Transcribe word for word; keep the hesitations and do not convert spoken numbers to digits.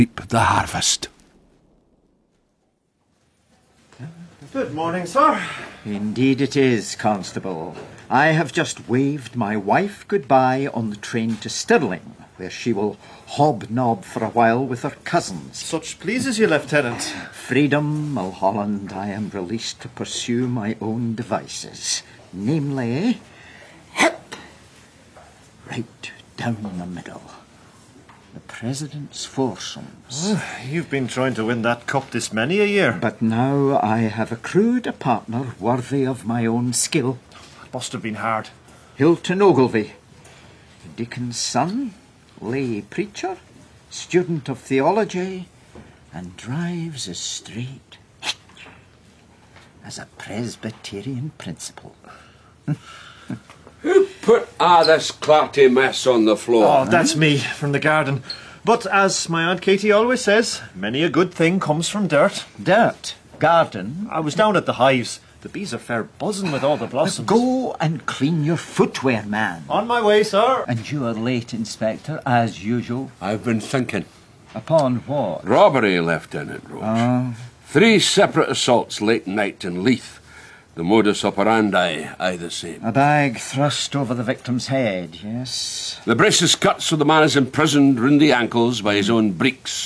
reap the harvest. Good morning, sir. Indeed it is, Constable. I have just waved my wife goodbye on the train to Stirling, where she will hobnob for a while with her cousins. Such pleases you, Lieutenant. Freedom, Mulholland, I am released to pursue my own devices. Namely, hip, right down the middle. The President's foursomes. You've been trying to win that cup this many a year. But now I have accrued a partner worthy of my own skill. It must have been hard. Hilton Ogilvy, the deacon's son, lay preacher, student of theology, and drives as straight as a Presbyterian principle. Who put all this clarty mess on the floor? Oh, that's me, from the garden. But as my Aunt Katie always says, many a good thing comes from dirt. Dirt, garden. I was down at the hives. The bees are fair buzzing with all the blossoms. Go and clean your footwear, man. On my way, sir. And you are late, Inspector, as usual. I've been thinking. Upon what? Robbery, Lieutenant Roach. Uh, Three separate assaults late night in Leith. The modus operandi, aye the same. a bag thrust over the victim's head, yes? The brace is cut so the man is imprisoned round the ankles by his own breeks.